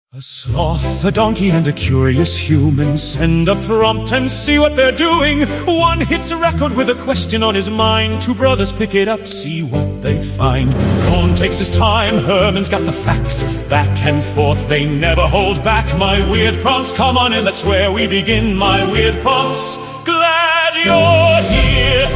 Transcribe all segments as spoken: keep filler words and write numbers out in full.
A sloth, a donkey, and a curious human send a prompt and see what they're doing. One hits a record with a question on his mind. Two brothers pick it up, see what they find. Cohn takes his time, Herman's got the facts. Back and forth, they never hold back. My weird prompts, come on in, that's where we begin. My weird prompts, glad you're here.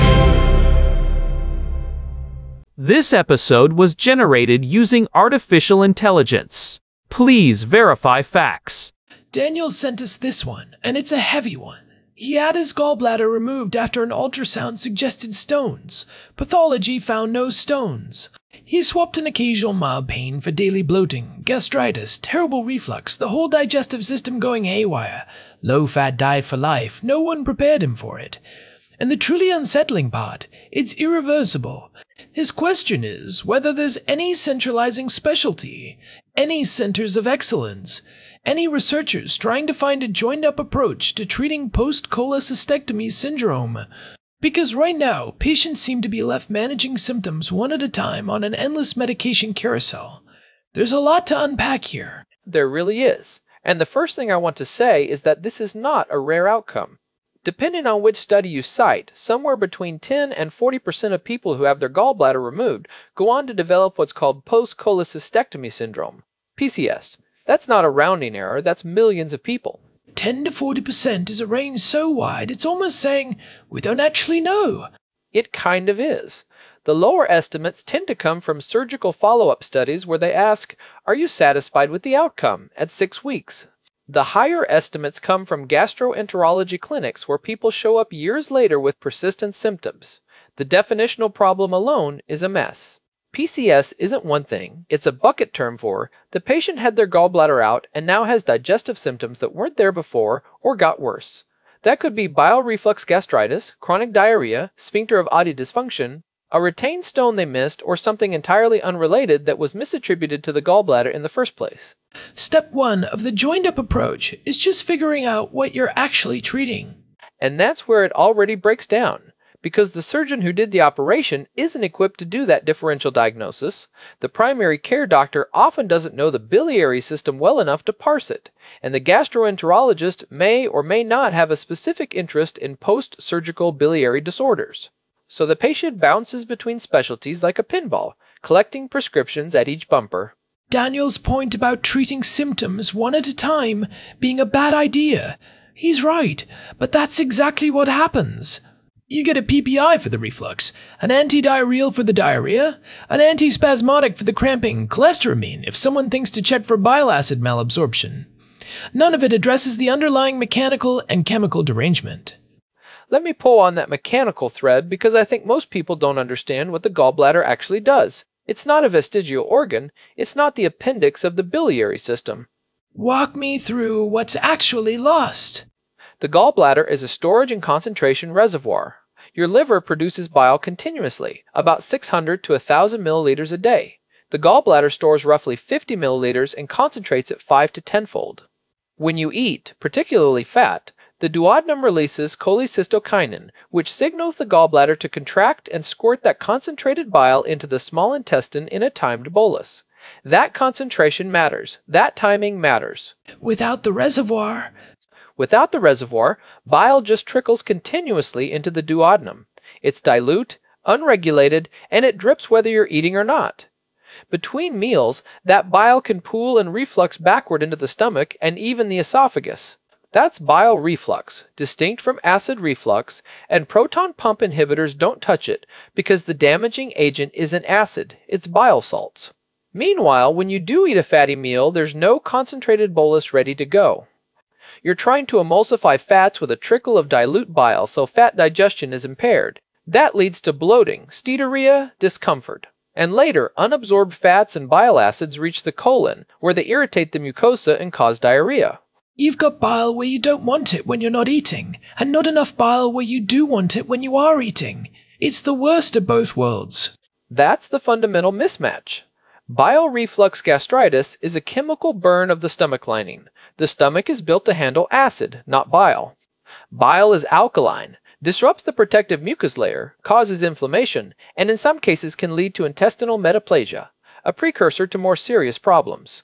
This episode was generated using artificial intelligence. Please verify facts. Daniel sent us this one, and it's a heavy one. He had his gallbladder removed after an ultrasound suggested stones. Pathology found no stones. He swapped an occasional mild pain for daily bloating, gastritis, terrible reflux, the whole digestive system going haywire. Low-fat diet for life, no one prepared him for it. And the truly unsettling part, it's irreversible. His question is whether there's any centralizing specialty, any centers of excellence, any researchers trying to find a joined-up approach to treating post-cholecystectomy syndrome. Because right now, patients seem to be left managing symptoms one at a time on an endless medication carousel. There's a lot to unpack here. There really is. And the first thing I want to say is that this is not a rare outcome. Depending on which study you cite, somewhere between ten and forty percent of people who have their gallbladder removed go on to develop what's called post-cholecystectomy syndrome, P C S. That's not a rounding error, that's millions of people. ten to forty percent is a range so wide, it's almost saying, we don't actually know. It kind of is. The lower estimates tend to come from surgical follow-up studies where they ask, are you satisfied with the outcome at six weeks? The higher estimates come from gastroenterology clinics where people show up years later with persistent symptoms. The definitional problem alone is a mess. P C S isn't one thing, it's a bucket term for the patient had their gallbladder out and now has digestive symptoms that weren't there before or got worse. That could be bile reflux gastritis, chronic diarrhea, sphincter of Oddi dysfunction, a retained stone they missed, or something entirely unrelated that was misattributed to the gallbladder in the first place. Step one of the joined-up approach is just figuring out what you're actually treating. And that's where it already breaks down, because the surgeon who did the operation isn't equipped to do that differential diagnosis. The primary care doctor often doesn't know the biliary system well enough to parse it, and the gastroenterologist may or may not have a specific interest in post-surgical biliary disorders. So the patient bounces between specialties like a pinball, collecting prescriptions at each bumper. Daniel's point about treating symptoms one at a time being a bad idea. He's right, but that's exactly what happens. You get a P P I for the reflux, an antidiarrheal for the diarrhea, an antispasmodic for the cramping, cholestyramine if someone thinks to check for bile acid malabsorption. None of it addresses the underlying mechanical and chemical derangement. Let me pull on that mechanical thread because I think most people don't understand what the gallbladder actually does. It's not a vestigial organ, it's not the appendix of the biliary system. Walk me through what's actually lost. The gallbladder is a storage and concentration reservoir. Your liver produces bile continuously, about six hundred to one thousand milliliters a day. The gallbladder stores roughly fifty milliliters and concentrates it five to ten-fold. When you eat, particularly fat, the duodenum releases cholecystokinin, which signals the gallbladder to contract and squirt that concentrated bile into the small intestine in a timed bolus. That concentration matters. That timing matters. Without the reservoir... Without the reservoir, bile just trickles continuously into the duodenum. It's dilute, unregulated, and it drips whether you're eating or not. Between meals, that bile can pool and reflux backward into the stomach and even the esophagus. That's bile reflux, distinct from acid reflux, and proton pump inhibitors don't touch it because the damaging agent isn't acid, it's bile salts. Meanwhile, when you do eat a fatty meal, there's no concentrated bolus ready to go. You're trying to emulsify fats with a trickle of dilute bile so fat digestion is impaired. That leads to bloating, steatorrhea, discomfort. And later, unabsorbed fats and bile acids reach the colon, where they irritate the mucosa and cause diarrhea. You've got bile where you don't want it when you're not eating, and not enough bile where you do want it when you are eating. It's the worst of both worlds. That's the fundamental mismatch. Bile reflux gastritis is a chemical burn of the stomach lining. The stomach is built to handle acid, not bile. Bile is alkaline, disrupts the protective mucus layer, causes inflammation, and in some cases can lead to intestinal metaplasia, a precursor to more serious problems.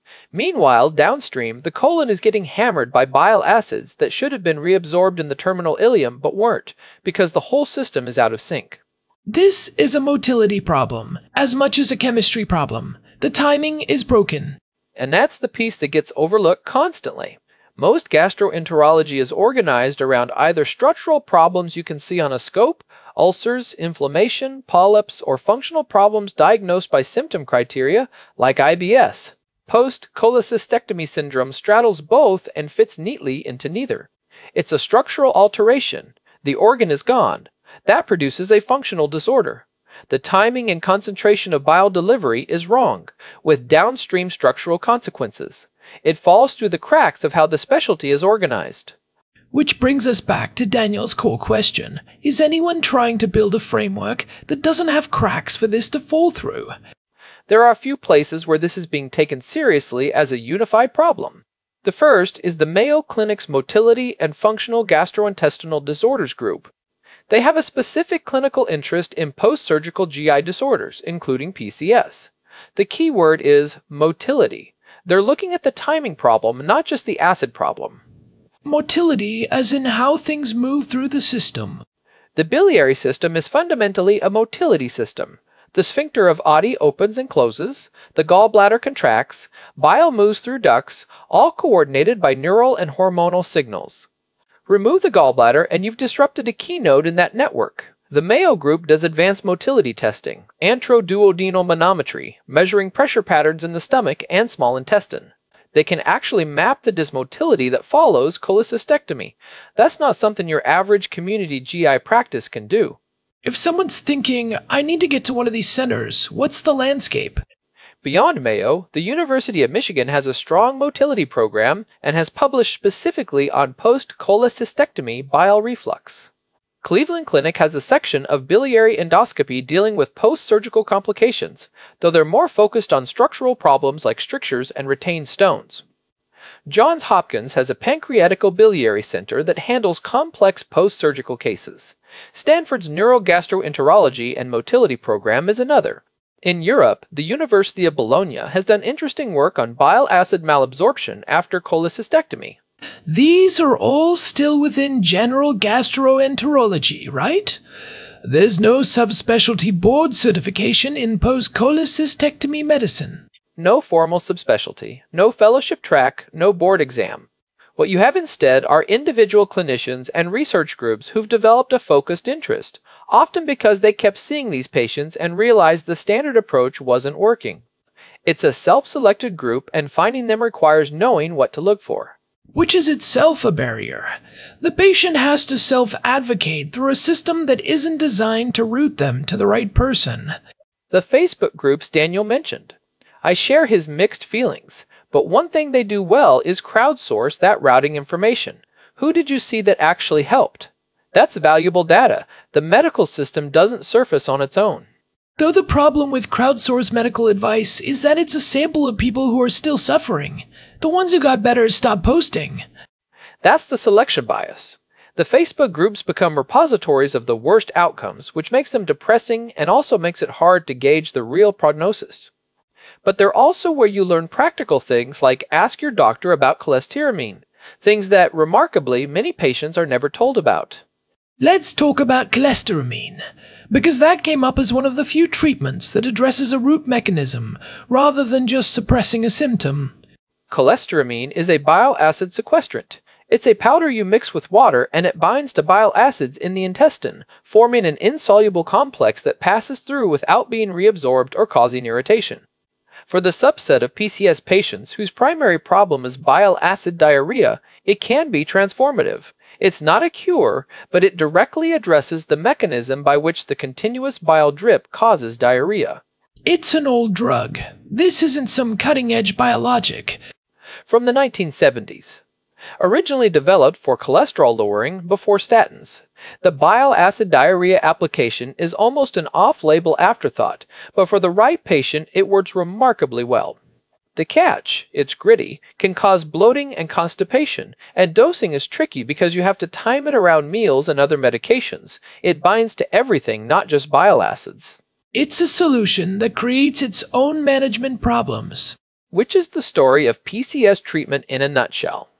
Meanwhile, downstream, the colon is getting hammered by bile acids that should have been reabsorbed in the terminal ileum but weren't, because the whole system is out of sync. This is a motility problem, as much as a chemistry problem. The timing is broken. And that's the piece that gets overlooked constantly. Most gastroenterology is organized around either structural problems you can see on a scope, ulcers, inflammation, polyps, or functional problems diagnosed by symptom criteria like I B S. Post-cholecystectomy syndrome straddles both and fits neatly into neither. It's a structural alteration. The organ is gone. That produces a functional disorder. The timing and concentration of bile delivery is wrong, with downstream structural consequences. It falls through the cracks of how the specialty is organized. Which brings us back to Daniel's core question. Is anyone trying to build a framework that doesn't have cracks for this to fall through? There are a few places where this is being taken seriously as a unified problem. The first is the Mayo Clinic's Motility and Functional Gastrointestinal Disorders Group. They have a specific clinical interest in post-surgical G I disorders, including P C S. The key word is motility. They're looking at the timing problem, not just the acid problem. Motility as in how things move through the system. The biliary system is fundamentally a motility system. The sphincter of Oddi opens and closes, the gallbladder contracts, bile moves through ducts, all coordinated by neural and hormonal signals. Remove the gallbladder and you've disrupted a key node in that network. The Mayo Group does advanced motility testing, antroduodenal manometry, measuring pressure patterns in the stomach and small intestine. They can actually map the dysmotility that follows cholecystectomy. That's not something your average community G I practice can do. If someone's thinking, I need to get to one of these centers, what's the landscape? Beyond Mayo, the University of Michigan has a strong motility program and has published specifically on post-cholecystectomy bile reflux. Cleveland Clinic has a section of biliary endoscopy dealing with post-surgical complications, though they're more focused on structural problems like strictures and retained stones. Johns Hopkins has a pancreaticobiliary center that handles complex post-surgical cases. Stanford's neurogastroenterology and motility program is another. In Europe, the University of Bologna has done interesting work on bile acid malabsorption after cholecystectomy. These are all still within general gastroenterology, right? There's no subspecialty board certification in post-cholecystectomy medicine. No formal subspecialty, no fellowship track, no board exam. What you have instead are individual clinicians and research groups who've developed a focused interest, often because they kept seeing these patients and realized the standard approach wasn't working. It's a self-selected group, and finding them requires knowing what to look for. Which is itself a barrier. The patient has to self-advocate through a system that isn't designed to route them to the right person. The Facebook groups Daniel mentioned. I share his mixed feelings, but one thing they do well is crowdsource that routing information. Who did you see that actually helped? That's valuable data. The medical system doesn't surface on its own. Though the problem with crowdsourced medical advice is that it's a sample of people who are still suffering. The ones who got better stop posting. That's the selection bias. The Facebook groups become repositories of the worst outcomes, which makes them depressing and also makes it hard to gauge the real prognosis. But they're also where you learn practical things like ask your doctor about cholestyramine, things that, remarkably, many patients are never told about. Let's talk about cholestyramine, because that came up as one of the few treatments that addresses a root mechanism, rather than just suppressing a symptom. Cholestyramine is a bile acid sequestrant. It's a powder you mix with water and it binds to bile acids in the intestine, forming an insoluble complex that passes through without being reabsorbed or causing irritation. For the subset of P C S patients whose primary problem is bile acid diarrhea, it can be transformative. It's not a cure, but it directly addresses the mechanism by which the continuous bile drip causes diarrhea. It's an old drug. This isn't some cutting-edge biologic. From the nineteen seventies. Originally developed for cholesterol lowering before statins, the bile acid diarrhea application is almost an off-label afterthought, but for the right patient it works remarkably well. The catch, it's gritty, can cause bloating and constipation, and dosing is tricky because you have to time it around meals and other medications. It binds to everything, not just bile acids. It's a solution that creates its own management problems. which is the story of P C S treatment in a nutshell.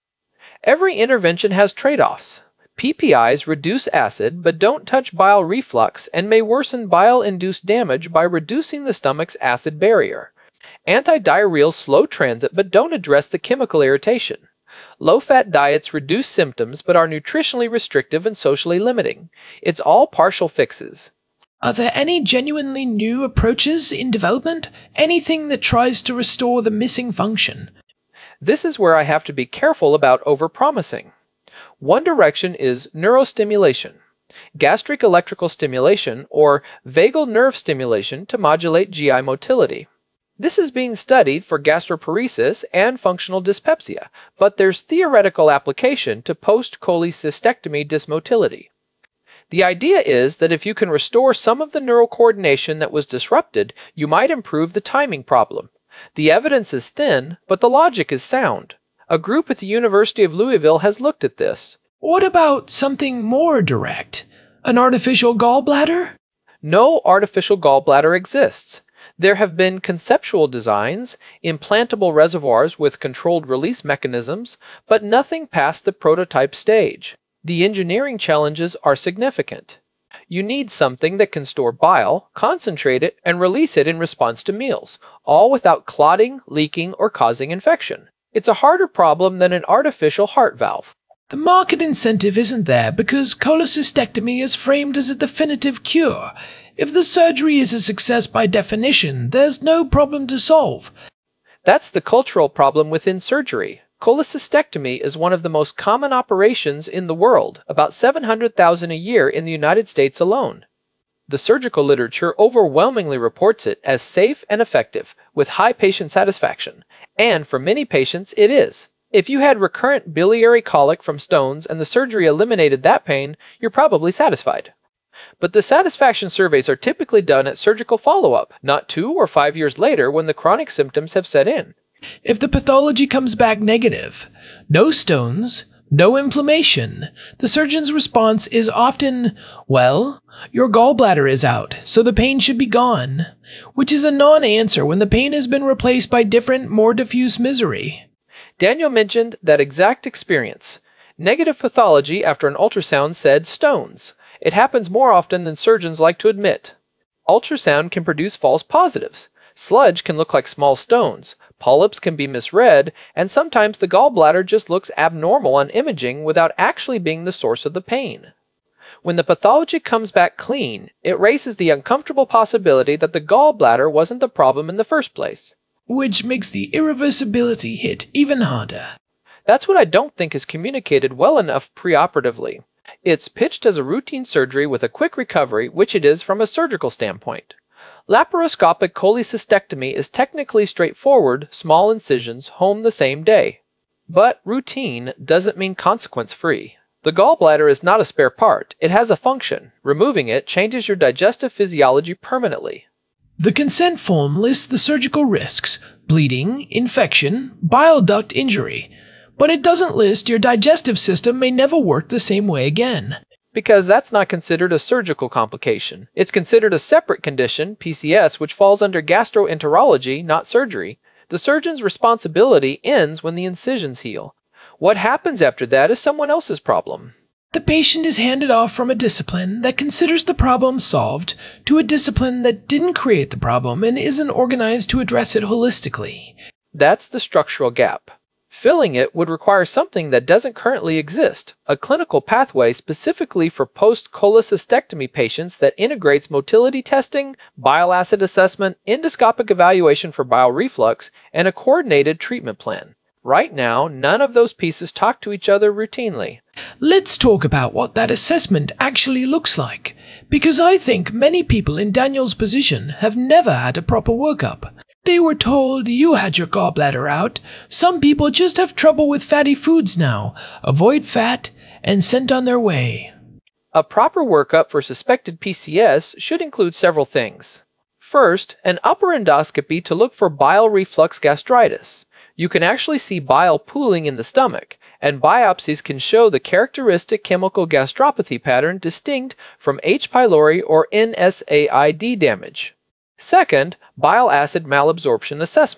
Every intervention has trade-offs. P P Is reduce acid but don't touch bile reflux and may worsen bile-induced damage by reducing the stomach's acid barrier. Antidiarrheals slow transit but don't address the chemical irritation. Low-fat diets reduce symptoms but are nutritionally restrictive and socially limiting. It's all partial fixes. Are there any genuinely new approaches in development? Anything that tries to restore the missing function? This is where I have to be careful about overpromising. One direction is neurostimulation, gastric electrical stimulation, or vagal nerve stimulation to modulate G I motility. This is being studied for gastroparesis and functional dyspepsia, but there's theoretical application to post-cholecystectomy dysmotility. The idea is that if you can restore some of the neural coordination that was disrupted, you might improve the timing problem. The evidence is thin, but the logic is sound. A group at the University of Louisville has looked at this. What about something more direct? An artificial gallbladder? No artificial gallbladder exists. There have been conceptual designs, implantable reservoirs with controlled release mechanisms, but nothing past the prototype stage. The engineering challenges are significant. You need something that can store bile, concentrate it, and release it in response to meals, all without clotting, leaking, or causing infection. It's a harder problem than an artificial heart valve. The market incentive isn't there because cholecystectomy is framed as a definitive cure. If the surgery is a success by definition, there's no problem to solve. That's the cultural problem within surgery. Cholecystectomy is one of the most common operations in the world, about seven hundred thousand a year in the United States alone. The surgical literature overwhelmingly reports it as safe and effective, with high patient satisfaction, and for many patients it is. If you had recurrent biliary colic from stones and the surgery eliminated that pain, you're probably satisfied. But the satisfaction surveys are typically done at surgical follow-up, not two or five years later when the chronic symptoms have set in. If the pathology comes back negative, no stones, no inflammation, the surgeon's response is often, well, your gallbladder is out, so the pain should be gone, which is a non-answer when the pain has been replaced by different, more diffuse misery. Daniel mentioned that exact experience. Negative pathology after an ultrasound said stones. It happens more often than surgeons like to admit. Ultrasound can produce false positives. Sludge can look like small stones. Polyps can be misread, and sometimes the gallbladder just looks abnormal on imaging without actually being the source of the pain. When the pathology comes back clean, it raises the uncomfortable possibility that the gallbladder wasn't the problem in the first place. Which makes the irreversibility hit even harder. That's what I don't think is communicated well enough preoperatively. It's pitched as a routine surgery with a quick recovery, which it is from a surgical standpoint. Laparoscopic cholecystectomy is technically straightforward, small incisions, home the same day. But routine doesn't mean consequence-free. The gallbladder is not a spare part. It has a function. Removing it changes your digestive physiology permanently. The consent form lists the surgical risks: bleeding, infection, bile duct injury. But it doesn't list your digestive system may never work the same way again. Because that's not considered a surgical complication. It's considered a separate condition, P C S, which falls under gastroenterology, not surgery. The surgeon's responsibility ends when the incisions heal. What happens after that is someone else's problem. The patient is handed off from a discipline that considers the problem solved to a discipline that didn't create the problem and isn't organized to address it holistically. That's the structural gap. Filling it would require something that doesn't currently exist, a clinical pathway specifically for post-cholecystectomy patients that integrates motility testing, bile acid assessment, endoscopic evaluation for bile reflux, and a coordinated treatment plan. Right now, none of those pieces talk to each other routinely. Let's talk about what that assessment actually looks like, because I think many people in Daniel's position have never had a proper workup. They were told you had your gallbladder out. Some people just have trouble with fatty foods now, avoid fat, and sent on their way. A proper workup for suspected P C S should include several things. First, an upper endoscopy to look for bile reflux gastritis. You can actually see bile pooling in the stomach, and biopsies can show the characteristic chemical gastropathy pattern distinct from H. pylori or N S A I D damage. Second, bile acid malabsorption assessment.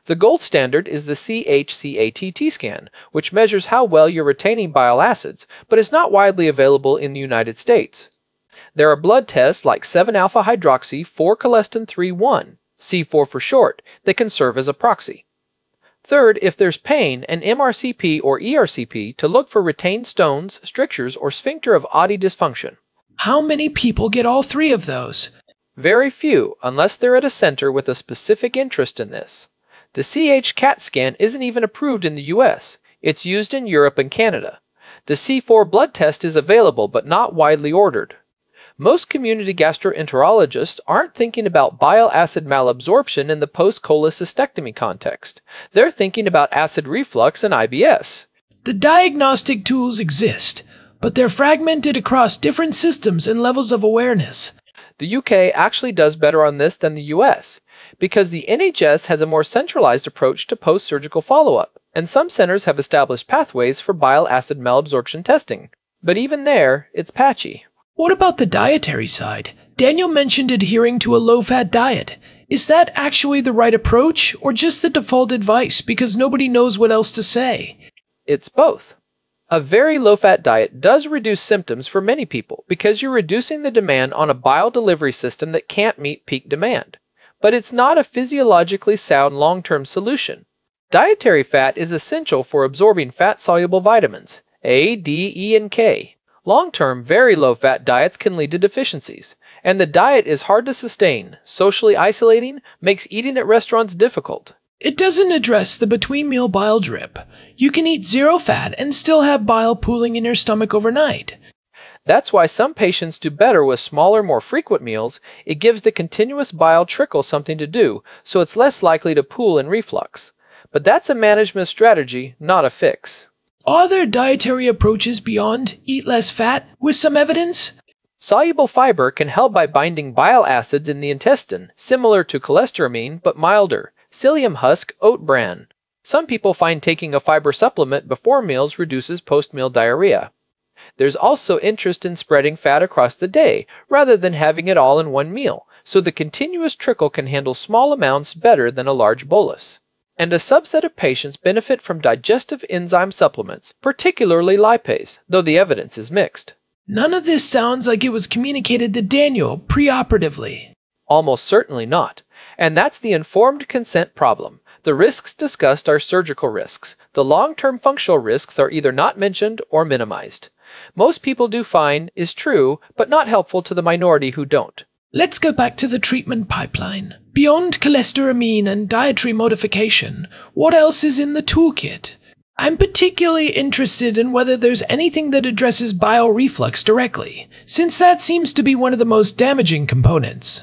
The gold standard is the C H C A T T scan, which measures how well you're retaining bile acids, but is not widely available in the United States. There are blood tests like seven alpha hydroxy four cholestin three one, C four for short, that can serve as a proxy. Third, if there's pain, an M R C P or E R C P to look for retained stones, strictures, or sphincter of Oddi dysfunction. How many people get all three of those? Very few, unless they're at a center with a specific interest in this. The C H CAT scan isn't even approved in the U S. It's used in Europe and Canada. The C four blood test is available but not widely ordered. Most community gastroenterologists aren't thinking about bile acid malabsorption in the post-cholecystectomy context. They're thinking about acid reflux and I B S. The diagnostic tools exist, but they're fragmented across different systems and levels of awareness. The U K actually does better on this than the U S, because the N H S has a more centralized approach to post-surgical follow-up, and some centers have established pathways for bile acid malabsorption testing. But even there, it's patchy. What about the dietary side? Daniel mentioned adhering to a low-fat diet. Is that actually the right approach, or just the default advice because nobody knows what else to say? It's both. A very low-fat diet does reduce symptoms for many people because you're reducing the demand on a bile delivery system that can't meet peak demand. But it's not a physiologically sound long-term solution. Dietary fat is essential for absorbing fat-soluble vitamins, A, D, E, and K. Long-term, very low-fat diets can lead to deficiencies, and the diet is hard to sustain, socially isolating, makes eating at restaurants difficult. It doesn't address the between-meal bile drip. You can eat zero fat and still have bile pooling in your stomach overnight. That's why some patients do better with smaller, more frequent meals. It gives the continuous bile trickle something to do, so it's less likely to pool in reflux. But that's a management strategy, not a fix. Are there dietary approaches beyond eat less fat with some evidence? Soluble fiber can help by binding bile acids in the intestine, similar to cholestyramine but milder. Psyllium husk oat bran. Some people find taking a fiber supplement before meals reduces post-meal diarrhea. There's also interest in spreading fat across the day rather than having it all in one meal, so the continuous trickle can handle small amounts better than a large bolus. And a subset of patients benefit from digestive enzyme supplements, particularly lipase, though the evidence is mixed. None of this sounds like it was communicated to Daniel preoperatively. Almost certainly not. And that's the informed consent problem. The risks discussed are surgical risks. The long-term functional risks are either not mentioned or minimized. Most people do fine is true, but not helpful to the minority who don't. Let's go back to the treatment pipeline. Beyond cholestyramine and dietary modification, what else is in the toolkit? I'm particularly interested in whether there's anything that addresses bile reflux directly, since that seems to be one of the most damaging components.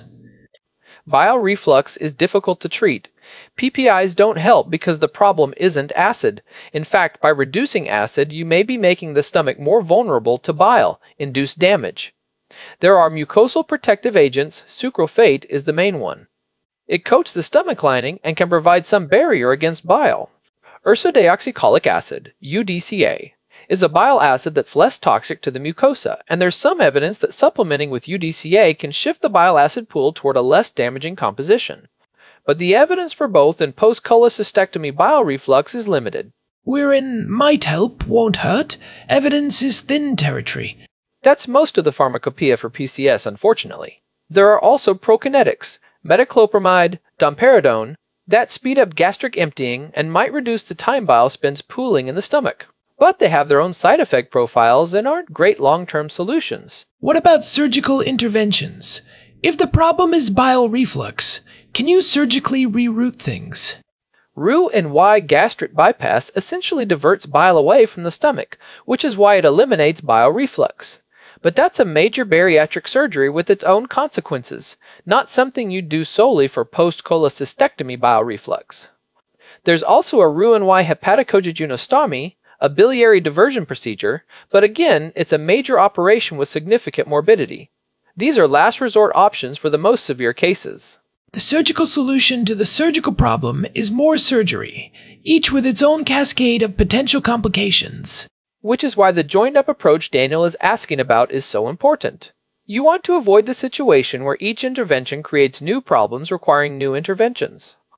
Bile reflux is difficult to treat. P P Is don't help because the problem isn't acid. In fact, by reducing acid, you may be making the stomach more vulnerable to bile-induced damage. There are mucosal protective agents. Sucralfate is the main one. It coats the stomach lining and can provide some barrier against bile. Ursodeoxycholic acid, U D C A, is a bile acid that's less toxic to the mucosa, and there's some evidence that supplementing with U D C A can shift the bile acid pool toward a less damaging composition. But the evidence for both in post-cholecystectomy bile reflux is limited. We're in might help, won't hurt. Evidence is thin territory. That's most of the pharmacopoeia for P C S, unfortunately. There are also prokinetics, metoclopramide, domperidone, that speed up gastric emptying and might reduce the time bile spends pooling in the stomach. But they have their own side effect profiles and aren't great long-term solutions. What about surgical interventions? If the problem is bile reflux, can you surgically reroute things? Roux and Y gastric bypass essentially diverts bile away from the stomach, which is why it eliminates bile reflux. But that's a major bariatric surgery with its own consequences, not something you'd do solely for post-cholecystectomy bile reflux. There's also a Roux-en-Y hepatocoagulinostomy, a biliary diversion procedure, but again, it's a major operation with significant morbidity. These are last resort options for the most severe cases. The surgical solution to the surgical problem is more surgery, each with its own cascade of potential complications. Which is why the joined-up approach Daniel is asking about is so important. You want to avoid the situation where each intervention creates new problems requiring new interventions.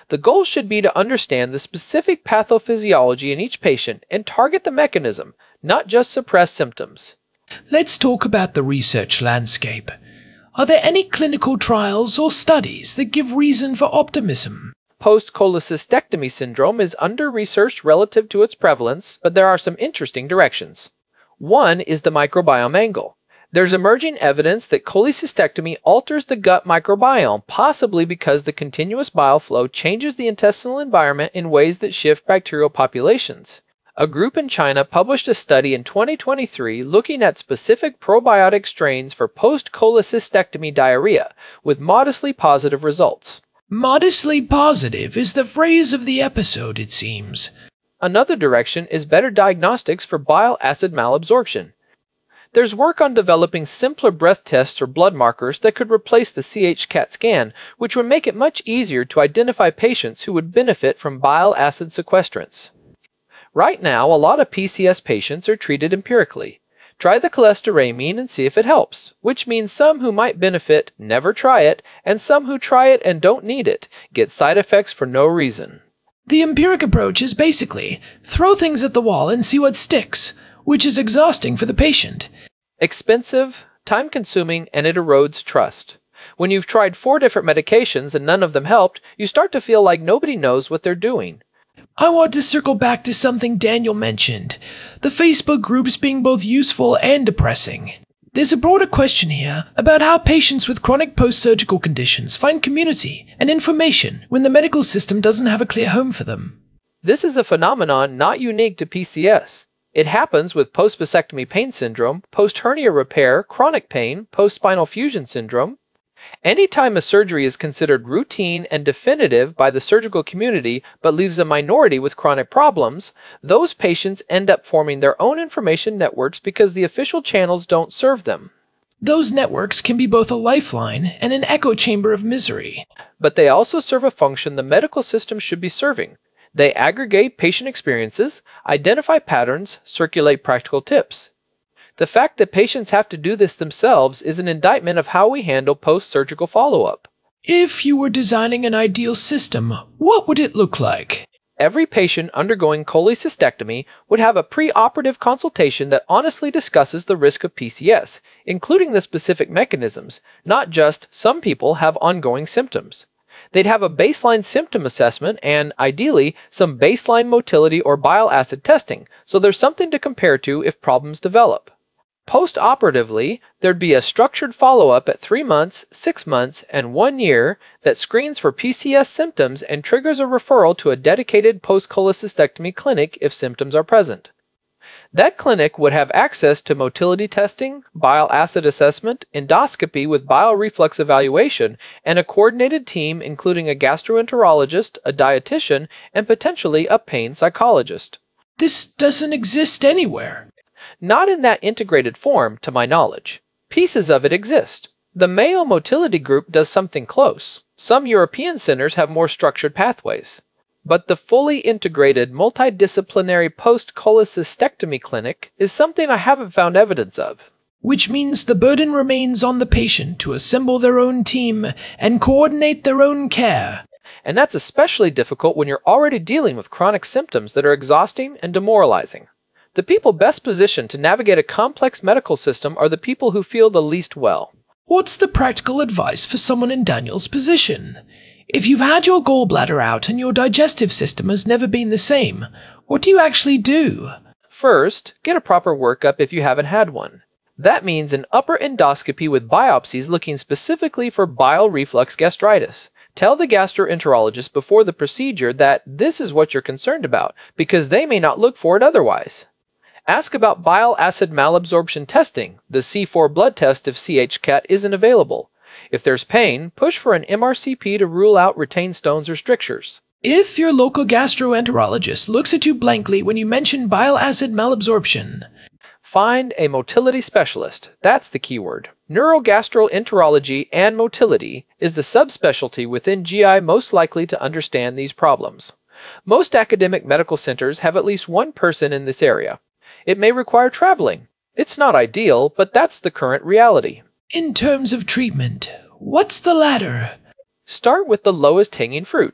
The goal should be to understand the specific pathophysiology in each patient and target the mechanism, not just suppress symptoms. Let's talk about the research landscape. Are there any clinical trials or studies that give reason for optimism? Post-cholecystectomy syndrome is under-researched relative to its prevalence, but there are some interesting directions. One is the microbiome angle. There's emerging evidence that cholecystectomy alters the gut microbiome, possibly because the continuous bile flow changes the intestinal environment in ways that shift bacterial populations. A group in China published a study in twenty twenty-three looking at specific probiotic strains for post-cholecystectomy diarrhea, with modestly positive results. Modestly positive is the phrase of the episode, it seems. Another direction is better diagnostics for bile acid malabsorption. There's work on developing simpler breath tests or blood markers that could replace the C H CAT scan, which would make it much easier to identify patients who would benefit from bile acid sequestrants. Right now, a lot of P C S patients are treated empirically. Try the cholestyramine and see if it helps, which means some who might benefit never try it, and some who try it and don't need it get side effects for no reason. The empiric approach is basically throw things at the wall and see what sticks, which is exhausting for the patient. Expensive, time-consuming, and it erodes trust. When you've tried four different medications and none of them helped, you start to feel like nobody knows what they're doing. I want to circle back to something Daniel mentioned, the Facebook groups being both useful and depressing. There's a broader question here about how patients with chronic post-surgical conditions find community and information when the medical system doesn't have a clear home for them. This is a phenomenon not unique to P C S. It happens with post-vasectomy pain syndrome, post-hernia repair, chronic pain, post-spinal fusion syndrome. Anytime a surgery is considered routine and definitive by the surgical community but leaves a minority with chronic problems, those patients end up forming their own information networks because the official channels don't serve them. Those networks can be both a lifeline and an echo chamber of misery. But they also serve a function the medical system should be serving. They aggregate patient experiences, identify patterns, circulate practical tips. The fact that patients have to do this themselves is an indictment of how we handle post-surgical follow-up. If you were designing an ideal system, what would it look like? Every patient undergoing cholecystectomy would have a pre-operative consultation that honestly discusses the risk of P C S, including the specific mechanisms, not just some people have ongoing symptoms. They'd have a baseline symptom assessment and, ideally, some baseline motility or bile acid testing, so there's something to compare to if problems develop. Post-operatively, there'd be a structured follow-up at three months, six months, and one year that screens for P C S symptoms and triggers a referral to a dedicated post-cholecystectomy clinic if symptoms are present. That clinic would have access to motility testing, bile acid assessment, endoscopy with bile reflux evaluation, and a coordinated team including a gastroenterologist, a dietitian, and potentially a pain psychologist. This doesn't exist anywhere. Not in that integrated form, to my knowledge. Pieces of it exist. The Mayo Motility Group does something close. Some European centers have more structured pathways. But the fully integrated, multidisciplinary post-cholecystectomy clinic is something I haven't found evidence of. Which means the burden remains on the patient to assemble their own team and coordinate their own care. And that's especially difficult when you're already dealing with chronic symptoms that are exhausting and demoralizing. The people best positioned to navigate a complex medical system are the people who feel the least well. What's the practical advice for someone in Daniel's position? If you've had your gallbladder out and your digestive system has never been the same, what do you actually do? First, get a proper workup if you haven't had one. That means an upper endoscopy with biopsies looking specifically for bile reflux gastritis. Tell the gastroenterologist before the procedure that this is what you're concerned about, because they may not look for it otherwise. Ask about bile acid malabsorption testing, the C four blood test if C H CAT isn't available. If there's pain, push for an M R C P to rule out retained stones or strictures. If your local gastroenterologist looks at you blankly when you mention bile acid malabsorption, find a motility specialist. That's the keyword. Neurogastroenterology and motility is the subspecialty within G I most likely to understand these problems. Most academic medical centers have at least one person in this area. It may require traveling. It's not ideal, but that's the current reality. In terms of treatment, what's the ladder? Start with the lowest hanging fruit.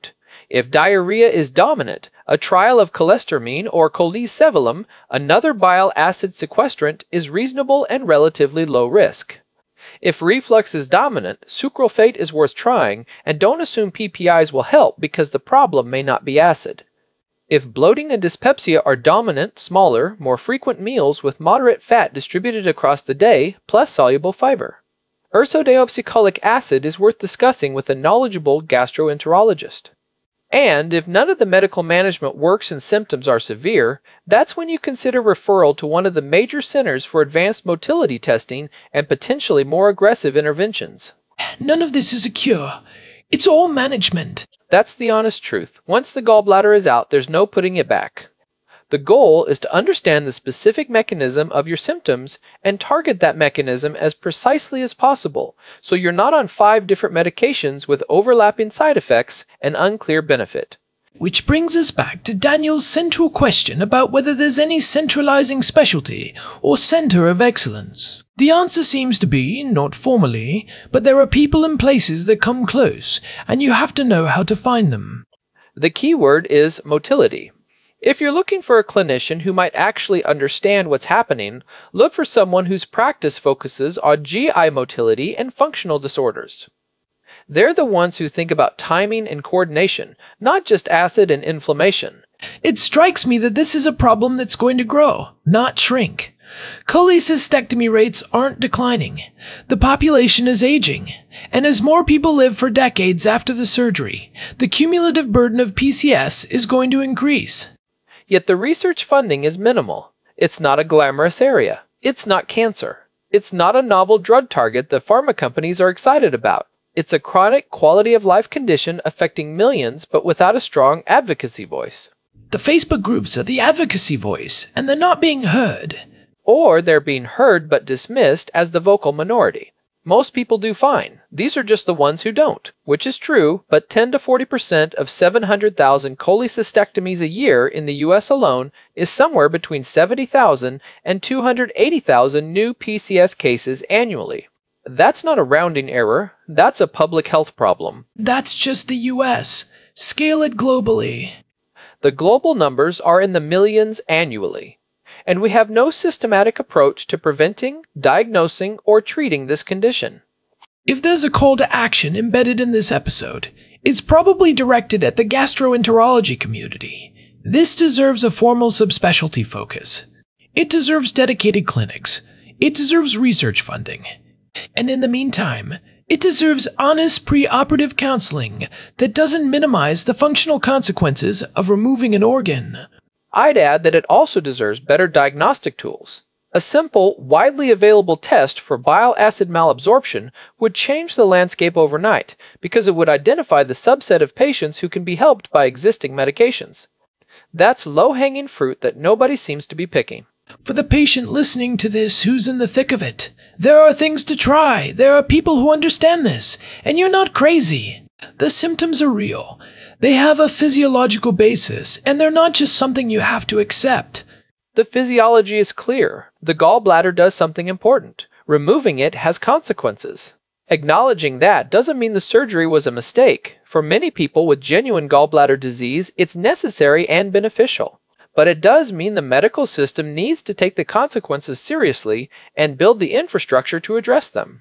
If diarrhea is dominant, a trial of cholestyramine or cholecalciferol, another bile acid sequestrant, is reasonable and relatively low risk. If reflux is dominant, sucralfate is worth trying, and don't assume P P Is will help because the problem may not be acid. If bloating and dyspepsia are dominant, smaller, more frequent meals with moderate fat distributed across the day, plus soluble fiber. Ursodeoxycholic acid is worth discussing with a knowledgeable gastroenterologist. And if none of the medical management works and symptoms are severe, that's when you consider referral to one of the major centers for advanced motility testing and potentially more aggressive interventions. None of this is a cure. It's all management. That's the honest truth. Once the gallbladder is out, there's no putting it back. The goal is to understand the specific mechanism of your symptoms and target that mechanism as precisely as possible, so you're not on five different medications with overlapping side effects and unclear benefit. Which brings us back to Daniel's central question about whether there's any centralizing specialty or center of excellence. The answer seems to be, not formally, but there are people and places that come close, and you have to know how to find them. The key word is motility. If you're looking for a clinician who might actually understand what's happening, look for someone whose practice focuses on G I motility and functional disorders. They're the ones who think about timing and coordination, not just acid and inflammation. It strikes me that this is a problem that's going to grow, not shrink. Cholecystectomy rates aren't declining. The population is aging, and as more people live for decades after the surgery, the cumulative burden of P C S is going to increase. Yet the research funding is minimal. It's not a glamorous area. It's not cancer. It's not a novel drug target that pharma companies are excited about. It's a chronic quality of life condition affecting millions but without a strong advocacy voice. The Facebook groups are the advocacy voice, and they're not being heard. Or they're being heard but dismissed as the vocal minority. Most people do fine. These are just the ones who don't, which is true, but ten to forty percent of seven hundred thousand cholecystectomies a year in the U S alone is somewhere between seventy thousand and two hundred eighty thousand new P C S cases annually. That's not a rounding error. That's a public health problem. That's just the U S. Scale it globally. The global numbers are in the millions annually. And we have no systematic approach to preventing, diagnosing, or treating this condition. If there's a call to action embedded in this episode, it's probably directed at the gastroenterology community. This deserves a formal subspecialty focus. It deserves dedicated clinics. It deserves research funding. And in the meantime, it deserves honest preoperative counseling that doesn't minimize the functional consequences of removing an organ. I'd add that it also deserves better diagnostic tools. A simple, widely available test for bile acid malabsorption would change the landscape overnight because it would identify the subset of patients who can be helped by existing medications. That's low-hanging fruit that nobody seems to be picking. For the patient listening to this who's in the thick of it, there are things to try. There are people who understand this, and you're not crazy. The symptoms are real. They have a physiological basis, and they're not just something you have to accept. The physiology is clear. The gallbladder does something important. Removing it has consequences. Acknowledging that doesn't mean the surgery was a mistake. For many people with genuine gallbladder disease, it's necessary and beneficial. But it does mean the medical system needs to take the consequences seriously and build the infrastructure to address them.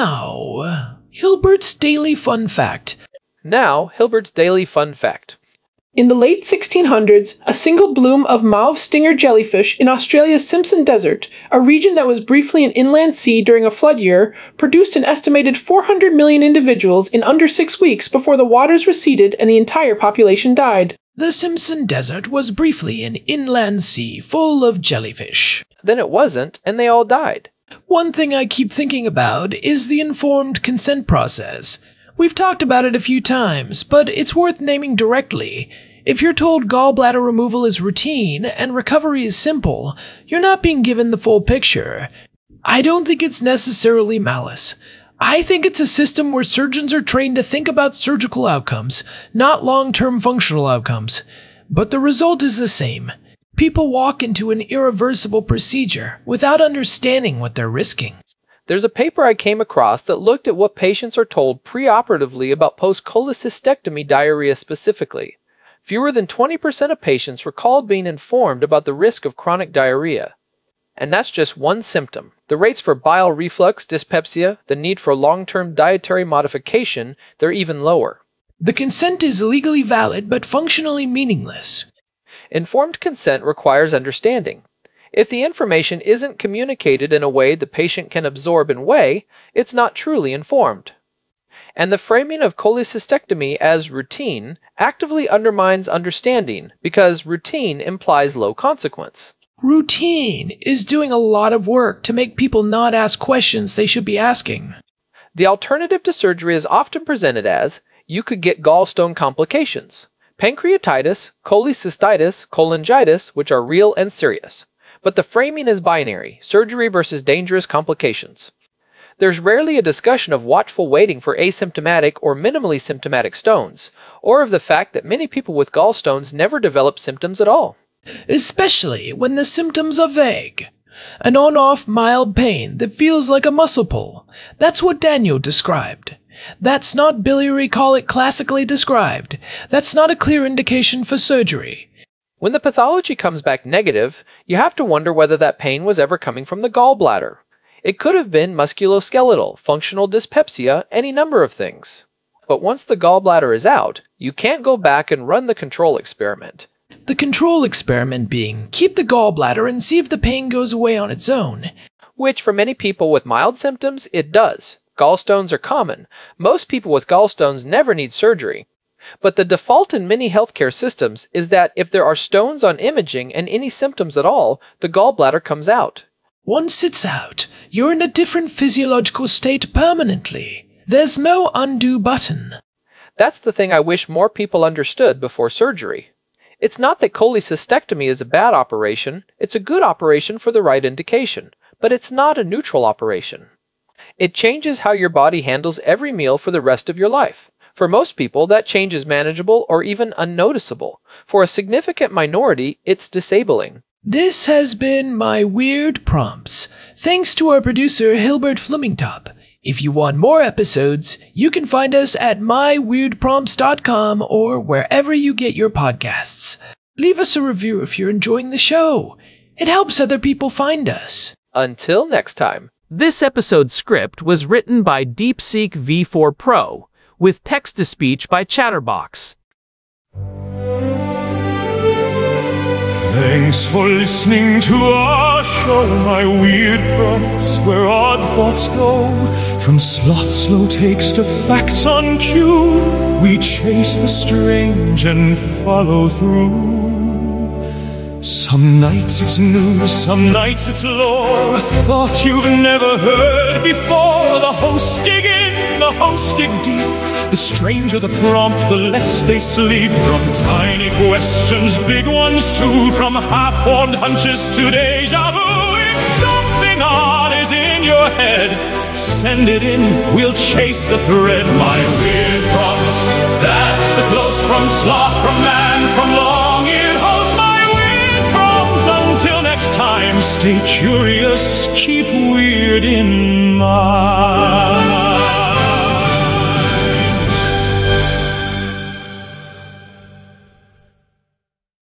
Now, Hilbert's Daily Fun Fact. Now, Hilbert's Daily Fun Fact. In the late sixteen hundreds, a single bloom of mauve stinger jellyfish in Australia's Simpson Desert, a region that was briefly an inland sea during a flood year, produced an estimated four hundred million individuals in under six weeks before the waters receded and the entire population died. The Simpson Desert was briefly an inland sea full of jellyfish. Then it wasn't, and they all died. One thing I keep thinking about is the informed consent process. We've talked about it a few times, but it's worth naming directly. If you're told gallbladder removal is routine and recovery is simple, you're not being given the full picture. I don't think it's necessarily malice. I think it's a system where surgeons are trained to think about surgical outcomes, not long-term functional outcomes. But the result is the same. People walk into an irreversible procedure without understanding what they're risking. There's a paper I came across that looked at what patients are told preoperatively about post-cholecystectomy diarrhea specifically. Fewer than twenty percent of patients recalled being informed about the risk of chronic diarrhea. And that's just one symptom. The rates for bile reflux, dyspepsia, the need for long-term dietary modification, they're even lower. The consent is legally valid but functionally meaningless. Informed consent requires understanding. If the information isn't communicated in a way the patient can absorb and weigh, it's not truly informed. And the framing of cholecystectomy as routine actively undermines understanding because routine implies low consequence. Routine is doing a lot of work to make people not ask questions they should be asking. The alternative to surgery is often presented as, you could get gallstone complications, pancreatitis, cholecystitis, cholangitis, which are real and serious. But the framing is binary, surgery versus dangerous complications. There's rarely a discussion of watchful waiting for asymptomatic or minimally symptomatic stones, or of the fact that many people with gallstones never develop symptoms at all. Especially when the symptoms are vague. An on-off mild pain that feels like a muscle pull. That's what Daniel described. That's not biliary colic classically described. That's not a clear indication for surgery. When the pathology comes back negative, you have to wonder whether that pain was ever coming from the gallbladder. It could have been musculoskeletal, functional dyspepsia, any number of things. But once the gallbladder is out, you can't go back and run the control experiment. The control experiment being, keep the gallbladder and see if the pain goes away on its own. Which for many people with mild symptoms, it does. Gallstones are common. Most people with gallstones never need surgery. But the default in many healthcare systems is that if there are stones on imaging and any symptoms at all, the gallbladder comes out. Once it's out, you're in a different physiological state permanently. There's no undo button. That's the thing I wish more people understood before surgery. It's not that cholecystectomy is a bad operation, it's a good operation for the right indication, but it's not a neutral operation. It changes how your body handles every meal for the rest of your life. For most people, that change is manageable or even unnoticeable. For a significant minority, it's disabling. This has been My Weird Prompts. Thanks to our producer, Hilbert Flemingtop. If you want more episodes, you can find us at my weird prompts dot com or wherever you get your podcasts. Leave us a review if you're enjoying the show. It helps other people find us. Until next time. This episode's script was written by DeepSeek V four Pro, with text-to-speech by Chatterbox. Thanks for listening to our show, My Weird Prompts, where odd thoughts go. From sloth slow takes to facts on cue, we chase the strange and follow through. Some nights it's news, some nights it's lore, a thought you've never heard before. The hosts dig in, the hosts dig deep. The stranger the prompt, the less they sleep. From tiny questions, big ones too, from half-formed hunches to deja vu. If something odd is in your head, send it in, we'll chase the thread. My Weird Prompts, that's the close from sloth, from man, from long-eared host. My Weird Prompts, until next time, stay curious, keep weird in mind.